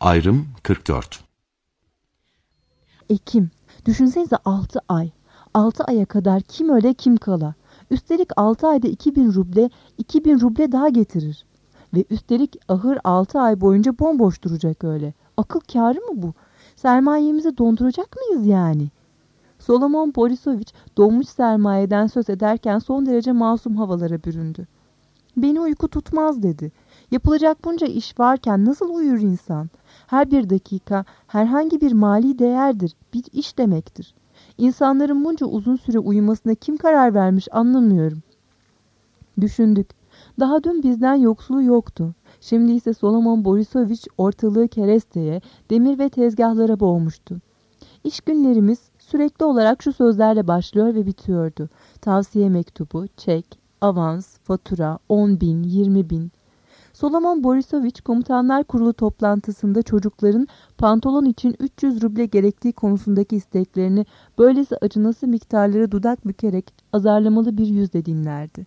Ayrım 44. Ekim. Düşünsenize 6 ay. 6 aya kadar kim öle kim kala. Üstelik 6 ayda 2000 ruble daha getirir. Ve üstelik ahır 6 ay boyunca bomboş duracak öyle. Akıl kârı mı bu? Sermayemizi donduracak mıyız yani? Solomon Borisovich donmuş sermayeden söz ederken son derece masum havalara büründü. Beni uyku tutmaz dedi. Yapılacak bunca iş varken nasıl uyur insan? Her bir dakika herhangi bir mali değerdir, bir iş demektir. İnsanların bunca uzun süre uyumasına kim karar vermiş anlamıyorum. Düşündük. Daha dün bizden yoksulu yoktu. Şimdi ise Solomon Borisovich ortalığı keresteye, demir ve tezgahlara boğmuştu. İş günlerimiz sürekli olarak şu sözlerle başlıyor ve bitiyordu. Tavsiye mektubu, çek, avans, fatura, 10.000, 20.000. Solomon Borisovich Komutanlar Kurulu toplantısında çocukların pantolon için 300 ruble gerektiği konusundaki isteklerini böylesi acınası miktarları dudak bükerek azarlamalı bir yüzle dinlerdi.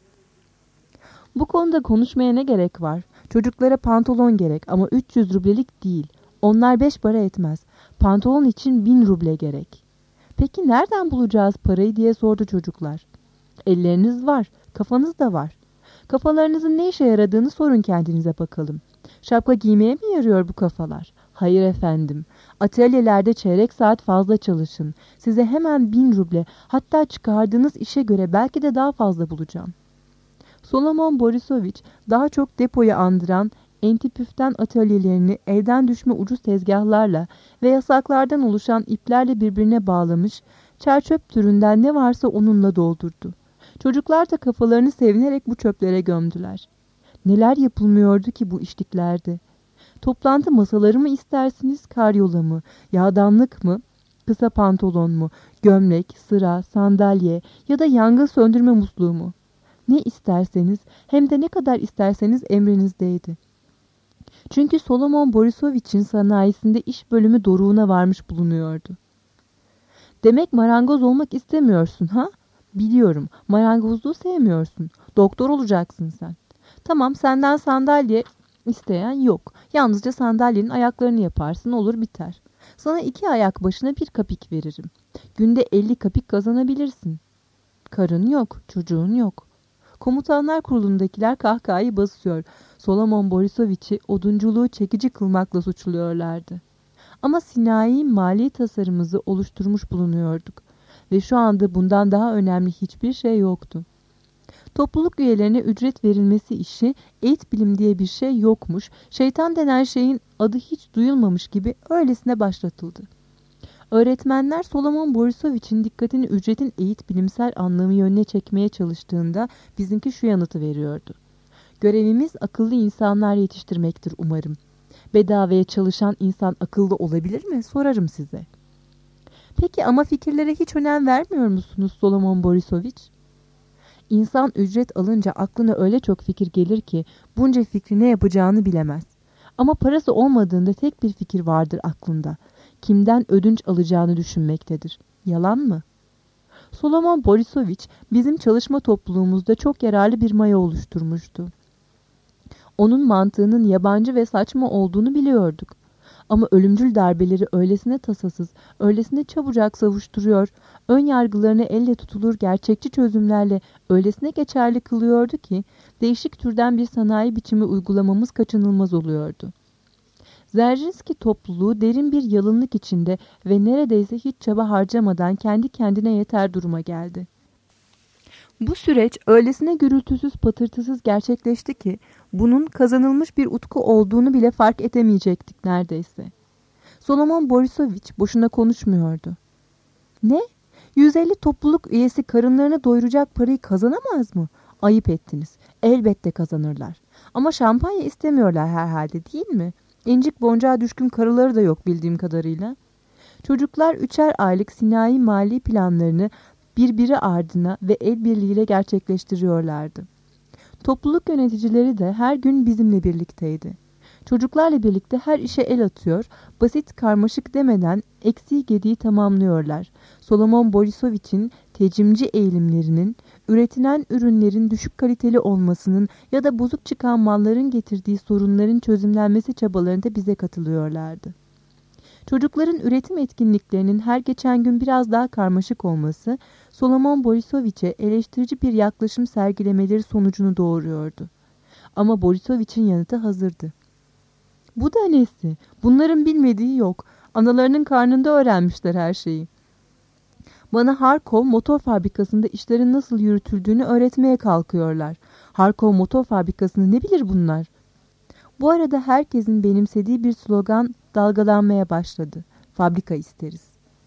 Bu konuda konuşmaya ne gerek var? Çocuklara pantolon gerek ama 300 rublelik değil. Onlar 5 para etmez. Pantolon için 1000 ruble gerek. Peki nereden bulacağız parayı diye sordu çocuklar. Elleriniz var, kafanız da var. Kafalarınızın ne işe yaradığını sorun kendinize bakalım. Şapka giymeye mi yarıyor bu kafalar? Hayır efendim. Atölyelerde çeyrek saat fazla çalışın. Size hemen 1000 ruble, hatta çıkardığınız işe göre belki de daha fazla bulacağım. Solomon Borisovich daha çok depoyu andıran Entipüf'ten atölyelerini elden düşme ucuz tezgahlarla ve yasaklardan oluşan iplerle birbirine bağlamış, çerçöp türünden ne varsa onunla doldurdu. Çocuklar da kafalarını sevinerek bu çöplere gömdüler. Neler yapılmıyordu ki bu işliklerde? Toplantı masaları mı istersiniz, karyola mı, yağdanlık mı, kısa pantolon mu, gömlek, sıra, sandalye ya da yangın söndürme musluğu mu? Ne isterseniz, hem de ne kadar isterseniz emrinizdeydi. Çünkü Solomon Borisovich'in sanayisinde iş bölümü doruğuna varmış bulunuyordu. Demek marangoz olmak istemiyorsun ha? Biliyorum, marangozluğu sevmiyorsun. Doktor olacaksın sen. Tamam, senden sandalye isteyen yok. Yalnızca sandalyenin ayaklarını yaparsın, olur biter. Sana 2 ayak başına 1 kapik veririm. Günde 50 kapik kazanabilirsin. Karın yok, çocuğun yok. Komutanlar kurulundakiler kahkahayı basıyor. Solomon Borisovich'i odunculuğu çekici kılmakla suçluyorlardı. Ama sinayi mali tasarımımızı oluşturmuş bulunuyorduk. Ve şu anda bundan daha önemli hiçbir şey yoktu. Topluluk üyelerine ücret verilmesi işi, eğit bilim diye bir şey yokmuş, şeytan denen şeyin adı hiç duyulmamış gibi öylesine başlatıldı. Öğretmenler Solomon Borisovich'in dikkatini ücretin eğit bilimsel anlamı yönüne çekmeye çalıştığında bizimki şu yanıtı veriyordu. Görevimiz akıllı insanlar yetiştirmektir umarım. Bedavaya çalışan insan akıllı olabilir mi? Sorarım size. Peki ama fikirlere hiç önem vermiyor musunuz Solomon Borisovich? İnsan ücret alınca aklına öyle çok fikir gelir ki bunca fikri ne yapacağını bilemez. Ama parası olmadığında tek bir fikir vardır aklında. Kimden ödünç alacağını düşünmektedir. Yalan mı? Solomon Borisovich bizim çalışma topluluğumuzda çok yararlı bir maya oluşturmuştu. Onun mantığının yabancı ve saçma olduğunu biliyorduk. Ama ölümcül darbeleri öylesine tasasız, öylesine çabucak savuşturuyor, ön yargılarını elle tutulur gerçekçi çözümlerle öylesine geçerli kılıyordu ki, değişik türden bir sanayi biçimi uygulamamız kaçınılmaz oluyordu. Dzerzhinski topluluğu derin bir yalınlık içinde ve neredeyse hiç çaba harcamadan kendi kendine yeter duruma geldi. Bu süreç öylesine gürültüsüz patırtısız gerçekleşti ki bunun kazanılmış bir utku olduğunu bile fark edemeyecektik neredeyse. Solomon Borisovich boşuna konuşmuyordu. Ne? 150 topluluk üyesi karınlarını doyuracak parayı kazanamaz mı? Ayıp ettiniz. Elbette kazanırlar. Ama şampanya istemiyorlar herhalde, değil mi? İncik boncuğa düşkün karıları da yok bildiğim kadarıyla. Çocuklar 3'er aylık sinayi mali planlarını birbiri ardına ve el birliğiyle gerçekleştiriyorlardı. Topluluk yöneticileri de her gün bizimle birlikteydi. Çocuklarla birlikte her işe el atıyor, basit karmaşık demeden eksiği gediği tamamlıyorlar. Solomon Borisovich'in tecimci eğilimlerinin, üretilen ürünlerin düşük kaliteli olmasının ya da bozuk çıkan malların getirdiği sorunların çözümlenmesi çabalarında bize katılıyorlardı. Çocukların üretim etkinliklerinin her geçen gün biraz daha karmaşık olması, Solomon Borisovich'e eleştirici bir yaklaşım sergilemeleri sonucunu doğuruyordu. Ama Borisovich'in yanıtı hazırdı. Bu da nesi? Bunların bilmediği yok. Analarının karnında öğrenmişler her şeyi. Bana Harkov motor fabrikasında işlerin nasıl yürütüldüğünü öğretmeye kalkıyorlar. Harkov motor fabrikasını ne bilir bunlar? Bu arada herkesin benimsediği bir slogan dalgalanmaya başladı. Fabrika isteriz.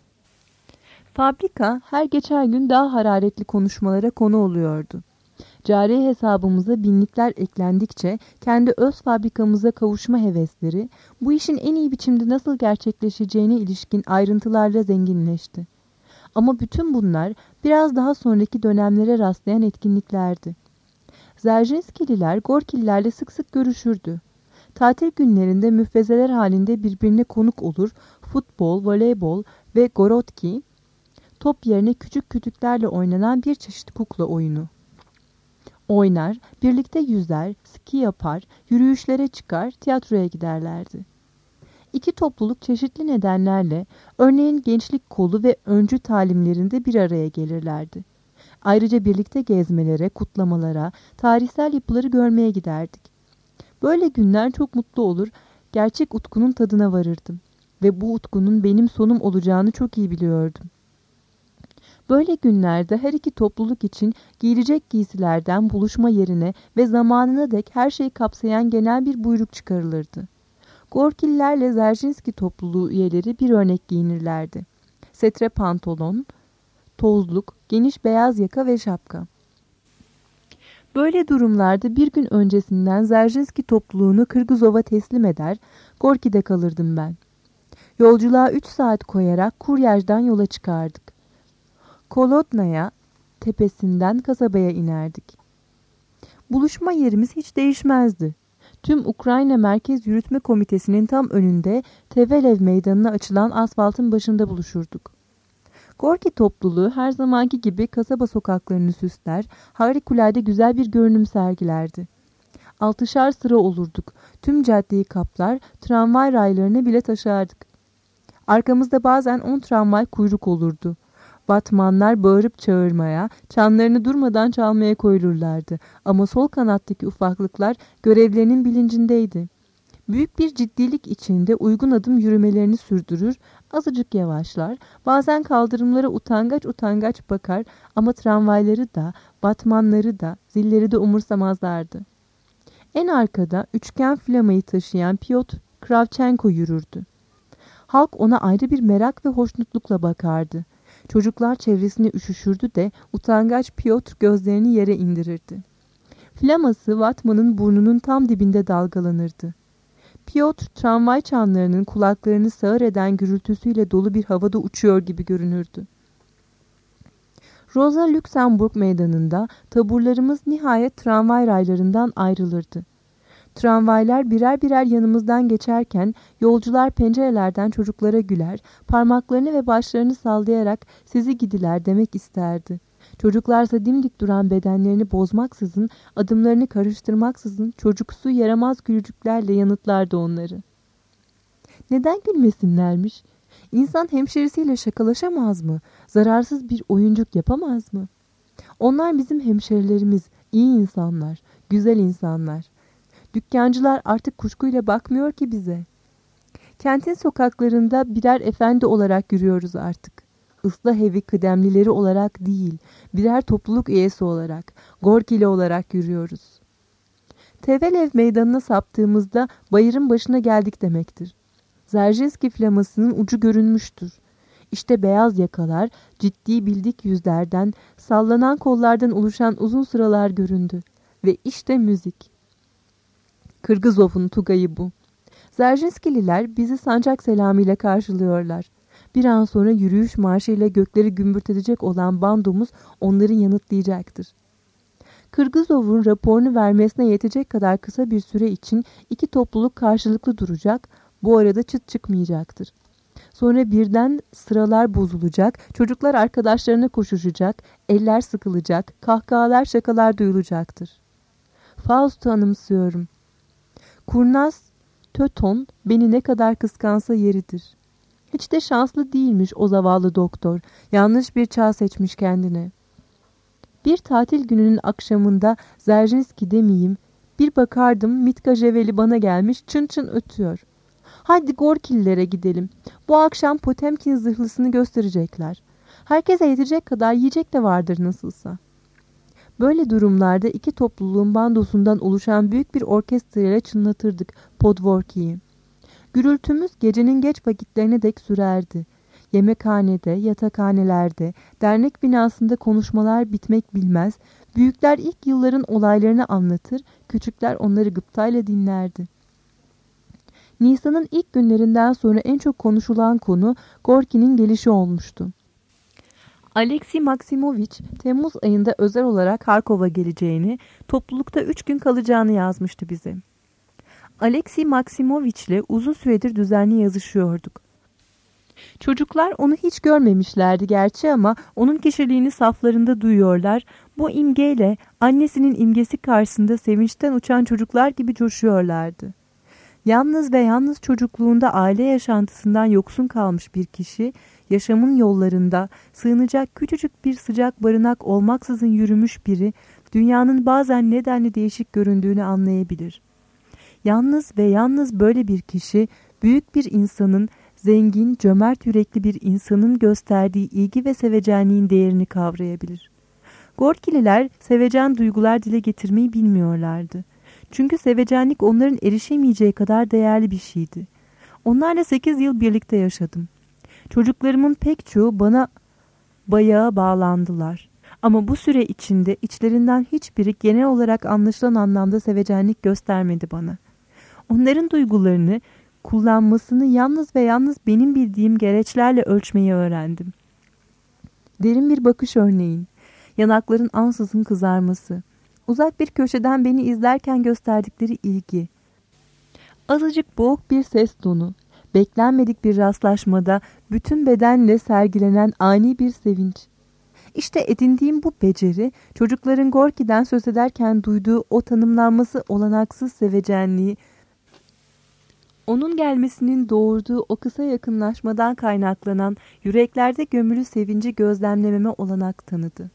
Fabrika her geçen gün daha hararetli konuşmalara konu oluyordu. Cari hesabımıza binlikler eklendikçe kendi öz fabrikamıza kavuşma hevesleri bu işin en iyi biçimde nasıl gerçekleşeceğine ilişkin ayrıntılarla zenginleşti. Ama bütün bunlar biraz daha sonraki dönemlere rastlayan etkinliklerdi. Dzerzhinskililer Gorkililerle sık sık görüşürdü. Tatil günlerinde müfrezeler halinde birbirine konuk olur, futbol, voleybol ve gorotki, top yerine küçük kütüklerle oynanan bir çeşit kukla oyunu. Oynar, birlikte yüzer, ski yapar, yürüyüşlere çıkar, tiyatroya giderlerdi. İki topluluk çeşitli nedenlerle, örneğin gençlik kolu ve öncü talimlerinde bir araya gelirlerdi. Ayrıca birlikte gezmelere, kutlamalara, tarihsel yapıları görmeye giderdik. Böyle günler çok mutlu olur, gerçek utkunun tadına varırdım. Ve bu utkunun benim sonum olacağını çok iyi biliyordum. Böyle günlerde her iki topluluk için giyilecek giysilerden buluşma yerine ve zamanına dek her şeyi kapsayan genel bir buyruk çıkarılırdı. Gorkililerle Dzerzhinski topluluğu üyeleri bir örnek giyinirlerdi. Setre pantolon, tozluk, geniş beyaz yaka ve şapka. Böyle durumlarda bir gün öncesinden Dzerzhinski topluluğunu Kırgızov'a teslim eder, Gorki'de kalırdım ben. Yolculuğa 3 saat koyarak Kuryaj'dan yola çıkardık. Kolodnaya tepesinden kasabaya inerdik. Buluşma yerimiz hiç değişmezdi. Tüm Ukrayna Merkez Yürütme Komitesi'nin tam önünde Tevelev Meydanı'na açılan asfaltın başında buluşurduk. Gorki topluluğu her zamanki gibi kasaba sokaklarını süsler, harikulade güzel bir görünüm sergilerdi. 6'şar sıra olurduk. Tüm caddeyi kaplar, tramvay raylarına bile taşardık. Arkamızda bazen 10 tramvay kuyruk olurdu. Batmanlar bağırıp çağırmaya, çanlarını durmadan çalmaya koyulurlardı. Ama sol kanattaki ufaklıklar görevlerinin bilincindeydi. Büyük bir ciddilik içinde uygun adım yürümelerini sürdürür, azıcık yavaşlar, bazen kaldırımlara utangaç utangaç bakar ama tramvayları da, batmanları da, zilleri de umursamazlardı. En arkada üçgen flamayı taşıyan Piotr Kravchenko yürürdü. Halk ona ayrı bir merak ve hoşnutlukla bakardı. Çocuklar çevresine üşüşürdü de utangaç Piotr gözlerini yere indirirdi. Flaması Vatman'ın burnunun tam dibinde dalgalanırdı. Piotr tramvay çanlarının kulaklarını sağır eden gürültüsüyle dolu bir havada uçuyor gibi görünürdü. Rosa Luxemburg meydanında taburlarımız nihayet tramvay raylarından ayrılırdı. Tramvaylar birer birer yanımızdan geçerken yolcular pencerelerden çocuklara güler, parmaklarını ve başlarını sallayarak sizi gidiler demek isterdi. Çocuklarsa dimdik duran bedenlerini bozmaksızın, adımlarını karıştırmaksızın çocuksu yaramaz gülücüklerle yanıtlardı onları. Neden gülmesinlermiş? İnsan hemşerisiyle şakalaşamaz mı? Zararsız bir oyuncuk yapamaz mı? Onlar bizim hemşerilerimiz, iyi insanlar, güzel insanlar. Dükkancılar artık kuşkuyla bakmıyor ki bize. Kentin sokaklarında birer efendi olarak yürüyoruz artık. Islah evi kıdemlileri olarak değil, birer topluluk üyesi olarak, Gorkili olarak yürüyoruz. Tevelev meydanına saptığımızda bayırın başına geldik demektir. Dzerzhinski flamasının ucu görünmüştür. İşte beyaz yakalar, ciddi bildik yüzlerden, sallanan kollardan oluşan uzun sıralar göründü. Ve işte müzik. Kırgızov'un Tugay'ı bu. Dzerzhinskililer bizi sancak selamıyla karşılıyorlar. Bir an sonra yürüyüş marşıyla gökleri gümbürtecek olan bandomuz onları yanıtlayacaktır. Kırgızov'un raporunu vermesine yetecek kadar kısa bir süre için iki topluluk karşılıklı duracak, bu arada çıt çıkmayacaktır. Sonra birden sıralar bozulacak, çocuklar arkadaşlarına koşuşacak, eller sıkılacak, kahkahalar şakalar duyulacaktır. Faust'u anımsıyorum. Kurnaz Töton beni ne kadar kıskansa yeridir. Hiç de şanslı değilmiş o zavallı doktor, yanlış bir çağ seçmiş kendine. Bir tatil gününün akşamında Zerjinski demeyeyim, bir bakardım Mitka Jeveli bana gelmiş çın çın ötüyor. Hadi Gorkililere gidelim. Bu akşam Potemkin zırhlısını gösterecekler. Herkese yetecek kadar yiyecek de vardır nasılsa. Böyle durumlarda iki topluluğun bandosundan oluşan büyük bir orkestrayla çınlatırdık Podvorki'yi. Gürültümüz gecenin geç vakitlerine dek sürerdi. Yemekhanede, yatakhanelerde, dernek binasında konuşmalar bitmek bilmez, büyükler ilk yılların olaylarını anlatır, küçükler onları gıptayla dinlerdi. Nisan'ın ilk günlerinden sonra en çok konuşulan konu Gorki'nin gelişi olmuştu. Alexey Maksimovich, Temmuz ayında özel olarak Harkov'a geleceğini, toplulukta 3 gün kalacağını yazmıştı bize. Alexey Maksimovich'le uzun süredir düzenli yazışıyorduk. Çocuklar onu hiç görmemişlerdi gerçi ama onun kişiliğini saflarında duyuyorlar. Bu imgeyle annesinin imgesi karşısında sevinçten uçan çocuklar gibi coşuyorlardı. Yalnız ve yalnız çocukluğunda aile yaşantısından yoksun kalmış bir kişi, yaşamın yollarında sığınacak küçücük bir sıcak barınak olmaksızın yürümüş biri, dünyanın bazen nedenli değişik göründüğünü anlayabilir. Yalnız ve yalnız böyle bir kişi, büyük bir insanın, zengin, cömert yürekli bir insanın gösterdiği ilgi ve sevecenliğin değerini kavrayabilir. Gorkililer sevecen duygular dile getirmeyi bilmiyorlardı. Çünkü sevecenlik onların erişemeyeceği kadar değerli bir şeydi. Onlarla 8 yıl birlikte yaşadım. Çocuklarımın pek çoğu bana bayağı bağlandılar. Ama bu süre içinde içlerinden hiçbiri genel olarak anlaşılan anlamda sevecenlik göstermedi bana. Onların duygularını, kullanmasını yalnız ve yalnız benim bildiğim gereçlerle ölçmeyi öğrendim. Derin bir bakış örneğin, yanakların ansızın kızarması, uzak bir köşeden beni izlerken gösterdikleri ilgi, azıcık boğuk bir ses tonu, beklenmedik bir rastlaşmada bütün bedenle sergilenen ani bir sevinç. İşte edindiğim bu beceri, çocukların Gorki'den söz ederken duyduğu o tanımlanması olanaksız sevecenliği, onun gelmesinin doğurduğu o kısa yakınlaşmadan kaynaklanan yüreklerde gömülü sevinci gözlemlememe olanak tanıdı.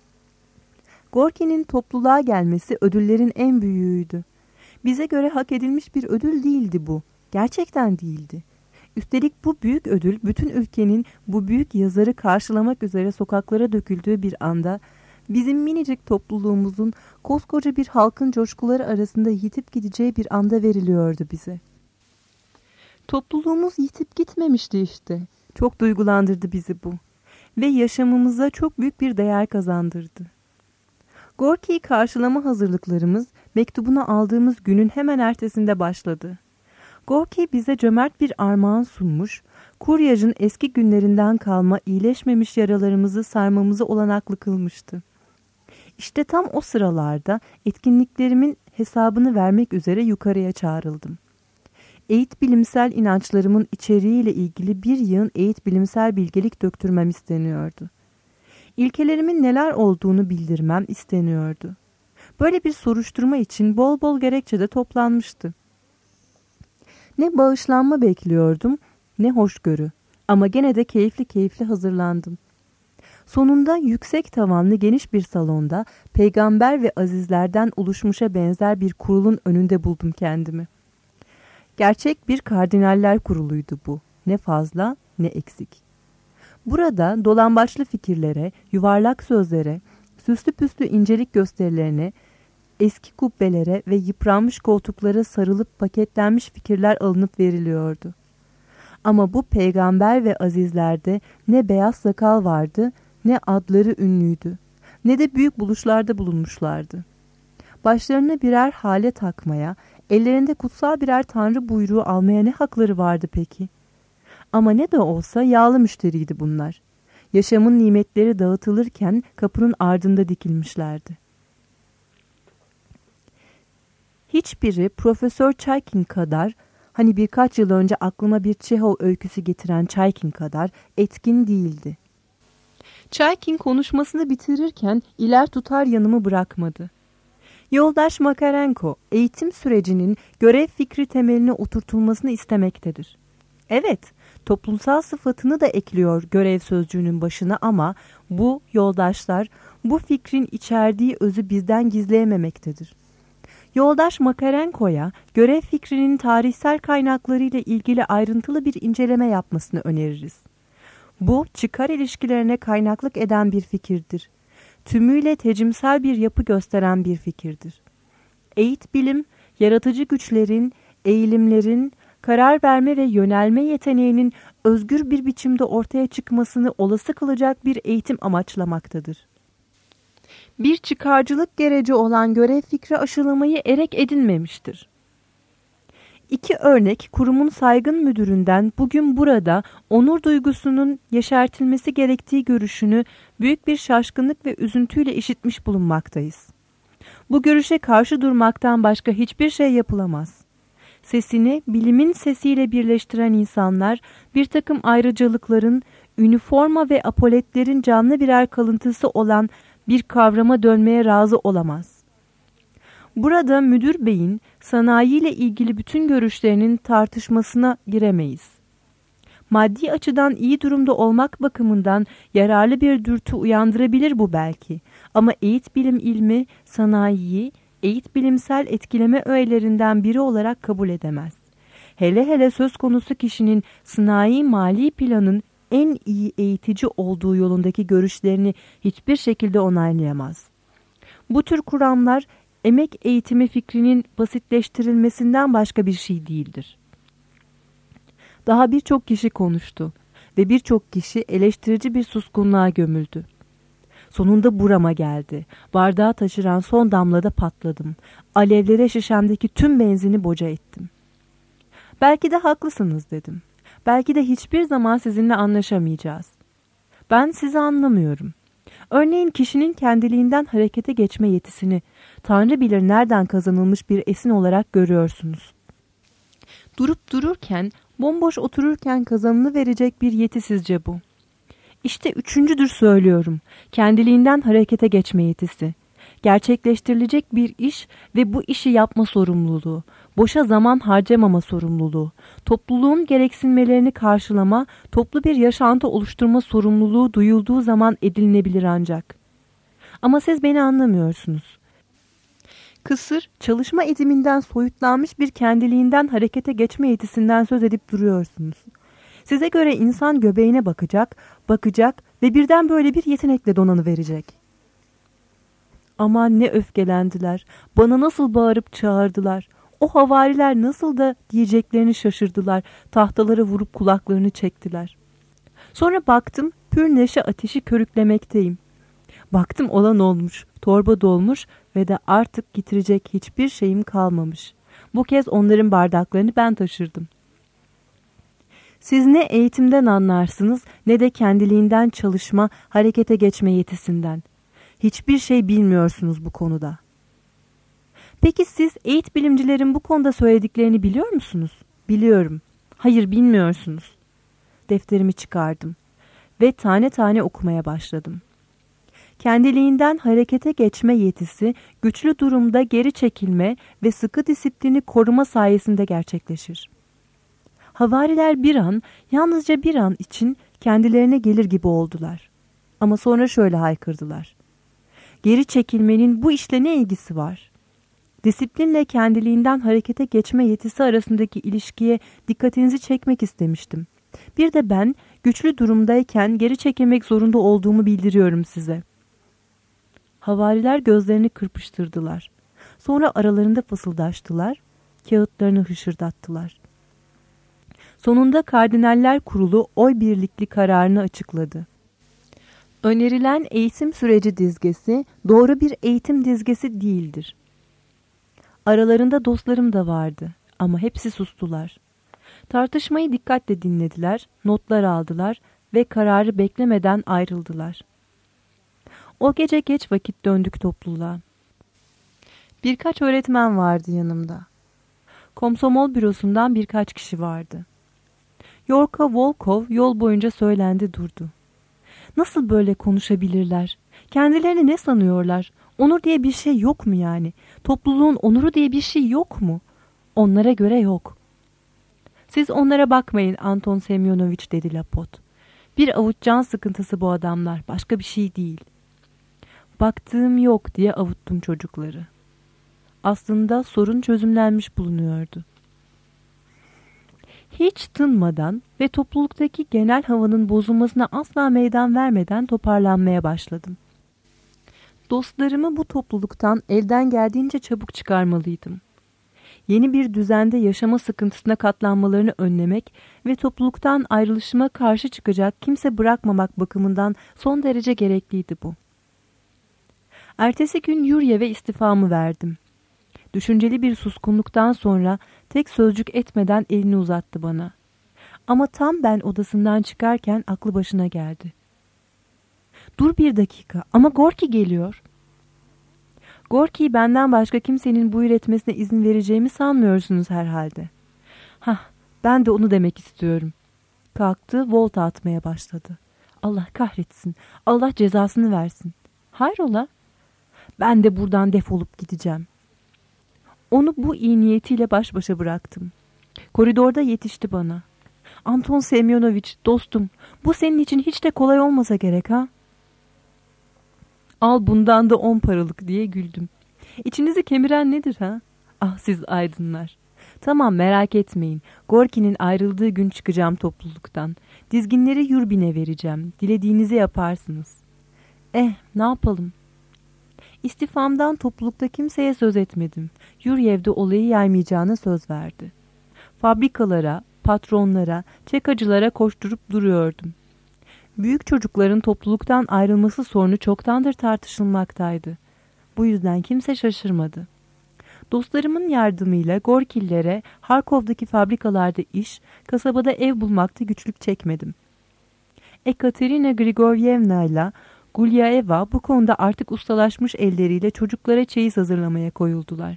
Gorki'nin topluluğa gelmesi ödüllerin en büyüğüydü. Bize göre hak edilmiş bir ödül değildi bu. Gerçekten değildi. Üstelik bu büyük ödül bütün ülkenin bu büyük yazarı karşılamak üzere sokaklara döküldüğü bir anda bizim minicik topluluğumuzun koskoca bir halkın coşkuları arasında yitip gideceği bir anda veriliyordu bize. Topluluğumuz yitip gitmemişti işte. Çok duygulandırdı bizi bu. Ve yaşamımıza çok büyük bir değer kazandırdı. Gorki'yi karşılama hazırlıklarımız mektubunu aldığımız günün hemen ertesinde başladı. Gorki bize cömert bir armağan sunmuş, kuryajın eski günlerinden kalma iyileşmemiş yaralarımızı sarmamızı olanaklı kılmıştı. İşte tam o sıralarda etkinliklerimin hesabını vermek üzere yukarıya çağrıldım. Eğit bilimsel inançlarımın içeriğiyle ilgili bir yığın eğit bilimsel bilgelik döktürmem isteniyordu. İlkelerimin neler olduğunu bildirmem isteniyordu. Böyle bir soruşturma için bol bol gerekçe de toplanmıştı. Ne bağışlanma bekliyordum, ne hoşgörü. Ama gene de keyifli hazırlandım. Sonunda yüksek tavanlı geniş bir salonda peygamber ve azizlerden oluşmuşa benzer bir kurulun önünde buldum kendimi. Gerçek bir kardinaller kuruluydu bu. Ne fazla ne eksik. Burada dolambaçlı fikirlere, yuvarlak sözlere, süslü püslü incelik gösterilerine, eski kubbelere ve yıpranmış koltuklara sarılıp paketlenmiş fikirler alınıp veriliyordu. Ama bu peygamber ve azizlerde ne beyaz sakal vardı, ne adları ünlüydü, ne de büyük buluşlarda bulunmuşlardı. Başlarına birer hale takmaya, ellerinde kutsal birer tanrı buyruğu almaya ne hakları vardı peki? Ama ne de olsa yağlı müşteriydi bunlar. Yaşamın nimetleri dağıtılırken kapının ardında dikilmişlerdi. hiçbiri Profesör Çaykin kadar, hani birkaç yıl önce aklıma bir Çehov öyküsü getiren Çaykin kadar etkin değildi. Çaykin konuşmasını bitirirken iler tutar yanımı bırakmadı. Yoldaş Makarenko, eğitim sürecinin görev fikri temeline oturtulmasını istemektedir. Evet, toplumsal sıfatını da ekliyor görev sözcüğünün başına ama bu yoldaşlar bu fikrin içerdiği özü bizden gizleyememektedir. Yoldaş Makarenko'ya görev fikrinin tarihsel kaynaklarıyla ilgili ayrıntılı bir inceleme yapmasını öneririz. Bu çıkar ilişkilerine kaynaklık eden bir fikirdir. Tümüyle tecimsel bir yapı gösteren bir fikirdir. Eğit bilim, yaratıcı güçlerin, eğilimlerin, karar verme ve yönelme yeteneğinin özgür bir biçimde ortaya çıkmasını olası kılacak bir eğitim amaçlamaktadır. Bir çıkarcılık gereci olan görev fikri aşılamayı erek edinmemiştir. İki örnek kurumun saygın müdüründen bugün burada onur duygusunun yeşertilmesi gerektiği görüşünü büyük bir şaşkınlık ve üzüntüyle işitmiş bulunmaktayız. Bu görüşe karşı durmaktan başka hiçbir şey yapılamaz. Sesini bilimin sesiyle birleştiren insanlar bir takım ayrıcalıkların, üniforma ve apoletlerin canlı birer kalıntısı olan bir kavrama dönmeye razı olamaz. Burada müdür beyin sanayiyle ilgili bütün görüşlerinin tartışmasına giremeyiz. Maddi açıdan iyi durumda olmak bakımından yararlı bir dürtü uyandırabilir bu belki. Ama eğit bilim ilmi sanayiyi eğit bilimsel etkileme öğelerinden biri olarak kabul edemez. Hele hele söz konusu kişinin sanayi mali planın en iyi eğitici olduğu yolundaki görüşlerini hiçbir şekilde onaylayamaz. Bu tür kuramlar emek eğitimi fikrinin basitleştirilmesinden başka bir şey değildir. Daha birçok kişi konuştu ve birçok kişi eleştirici bir suskunluğa gömüldü. Sonunda burama geldi. Bardağı taşıran son damlada patladım. Alevlere şişemdeki tüm benzini boca ettim. Belki de haklısınız dedim. Belki de hiçbir zaman sizinle anlaşamayacağız. Ben sizi anlamıyorum. Örneğin kişinin kendiliğinden harekete geçme yetisini Tanrı bilir nereden kazanılmış bir esin olarak görüyorsunuz. Durup dururken, bomboş otururken kazanılıverecek bir yeti sizce bu. İşte üçüncüdür söylüyorum. Kendiliğinden harekete geçme yetisi. Gerçekleştirilecek bir iş ve bu işi yapma sorumluluğu. Boşa zaman harcamama sorumluluğu. Topluluğun gereksinmelerini karşılama, toplu bir yaşantı oluşturma sorumluluğu duyulduğu zaman edinilebilir ancak. Ama siz beni anlamıyorsunuz. Kısır, çalışma ediminden soyutlanmış bir kendiliğinden harekete geçme yetisinden söz edip duruyorsunuz. Size göre insan göbeğine bakacak ve birden böyle bir yetenekle donanıverecek. Aman ne öfkelendiler, bana nasıl bağırıp çağırdılar. O havariler nasıl da diyeceklerini şaşırdılar, tahtalara vurup kulaklarını çektiler. Sonra baktım pür neşe ateşi körüklemekteyim. Baktım olan olmuş, torba dolmuş ve de artık getirecek hiçbir şeyim kalmamış. Bu kez onların bardaklarını ben taşırdım. Siz ne eğitimden anlarsınız ne de kendiliğinden çalışma, harekete geçme yetisinden. Hiçbir şey bilmiyorsunuz bu konuda. Peki siz eğit bilimcilerin bu konuda söylediklerini biliyor musunuz? Biliyorum. Hayır, bilmiyorsunuz. Defterimi çıkardım ve tane tane okumaya başladım. Kendiliğinden harekete geçme yetisi güçlü durumda geri çekilme ve sıkı disiplini koruma sayesinde gerçekleşir. Havariler bir an, yalnızca bir an için kendilerine gelir gibi oldular. Ama sonra şöyle haykırdılar. Geri çekilmenin bu işle ne ilgisi var? Disiplinle kendiliğinden harekete geçme yetisi arasındaki ilişkiye dikkatinizi çekmek istemiştim. Bir de ben güçlü durumdayken geri çekilmek zorunda olduğumu bildiriyorum size. Havariler gözlerini kırpıştırdılar. Sonra aralarında fısıldaştılar, kağıtlarını hışırdattılar. Sonunda Kardinaller Kurulu oy birlikli kararını açıkladı. Önerilen eğitim süreci dizgesi doğru bir eğitim dizgesi değildir. Aralarında dostlarım da vardı ama hepsi sustular. Tartışmayı dikkatle dinlediler, notlar aldılar ve kararı beklemeden ayrıldılar. O gece geç vakit döndük topluluğa. Birkaç öğretmen vardı yanımda. Komsomol bürosundan birkaç kişi vardı. Yorka Volkov yol boyunca söylendi durdu. Nasıl böyle konuşabilirler? Kendilerini ne sanıyorlar? Onur diye bir şey yok mu yani? Topluluğun onuru diye bir şey yok mu? Onlara göre yok. Siz onlara bakmayın Anton Semyonovich dedi Lapot. Bir avuç can sıkıntısı bu adamlar. Başka bir şey değil. Baktığım yok diye avuttum çocukları. Aslında sorun çözümlenmiş bulunuyordu. Hiç tınmadan ve topluluktaki genel havanın bozulmasına asla meydan vermeden toparlanmaya başladım. Dostlarımı bu topluluktan elden geldiğince çabuk çıkarmalıydım. Yeni bir düzende yaşama sıkıntısına katlanmalarını önlemek ve topluluktan ayrılışıma karşı çıkacak kimse bırakmamak bakımından son derece gerekliydi bu. Ertesi gün Yuryev'e istifamı verdim. Düşünceli bir suskunluktan sonra tek sözcük etmeden elini uzattı bana. Ama tam ben odasından çıkarken aklı başına geldi. Dur bir dakika ama Gorki geliyor. Gorki'yi benden başka kimsenin buyur etmesine izin vereceğimi sanmıyorsunuz herhalde. Hah, ben de onu demek istiyorum. Kalktı, volta atmaya başladı. Allah kahretsin, Allah cezasını versin. Hayrola? Ben de buradan defolup gideceğim. Onu bu iyi niyetiyle baş başa bıraktım. Koridorda yetişti bana. Anton Semyonovich, dostum, bu senin için hiç de kolay olmasa gerek ha? Al bundan da 10 paralık diye güldüm. İçinizi kemiren nedir ha? Ah siz aydınlar. Tamam merak etmeyin. Gorki'nin ayrıldığı gün çıkacağım topluluktan. Dizginleri Yurbin'e vereceğim. Dilediğinizi yaparsınız. Ne yapalım? İstifamdan toplulukta kimseye söz etmedim. Yuryev'de olayı yaymayacağına söz verdi. Fabrikalara, patronlara, çekacılara koşturup duruyordum. Büyük çocukların topluluktan ayrılması sorunu çoktandır tartışılmaktaydı. Bu yüzden kimse şaşırmadı. Dostlarımın yardımıyla Gorkillere Harkov'daki fabrikalarda iş, kasabada ev bulmakta güçlük çekmedim. Ekaterina Grigoryevna ile Gulyaeva bu konuda artık ustalaşmış elleriyle çocuklara çeyiz hazırlamaya koyuldular.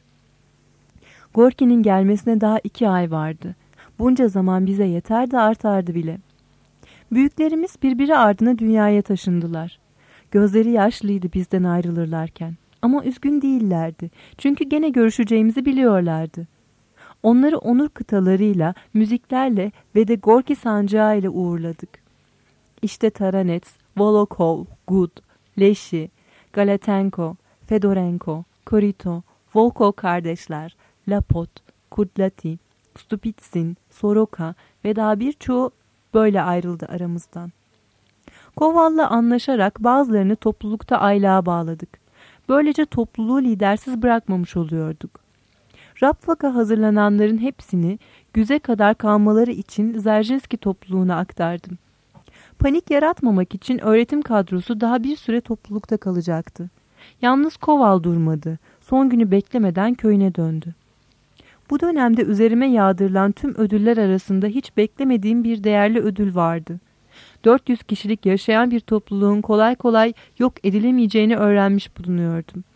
Gorki'nin gelmesine daha 2 ay vardı. Bunca zaman bize yeter de artardı bile. Büyüklerimiz birbiri ardına dünyaya taşındılar. Gözleri yaşlıydı bizden ayrılırlarken. Ama üzgün değillerdi. Çünkü gene görüşeceğimizi biliyorlardı. Onları onur kıtalarıyla, müziklerle ve de Gorki sancağı ile uğurladık. İşte Taranets, Volokov, Gud, Leşi, Galatenko, Fedorenko, Korito, Volkov kardeşler, Lapot, Kudlati, Stupitsin, Soroka ve daha birçoğu böyle ayrıldı aramızdan. Koval'la anlaşarak bazılarını toplulukta aylığa bağladık. Böylece topluluğu lidersiz bırakmamış oluyorduk. Rapvaka hazırlananların hepsini güze kadar kalmaları için Zerzhinski topluluğuna aktardım. Panik yaratmamak için öğretim kadrosu daha bir süre toplulukta kalacaktı. Yalnız Koval durmadı. Son günü beklemeden köyüne döndü. Bu dönemde üzerime yağdırılan tüm ödüller arasında hiç beklemediğim bir değerli ödül vardı. 400 kişilik yaşayan bir topluluğun kolay kolay yok edilemeyeceğini öğrenmiş bulunuyordum.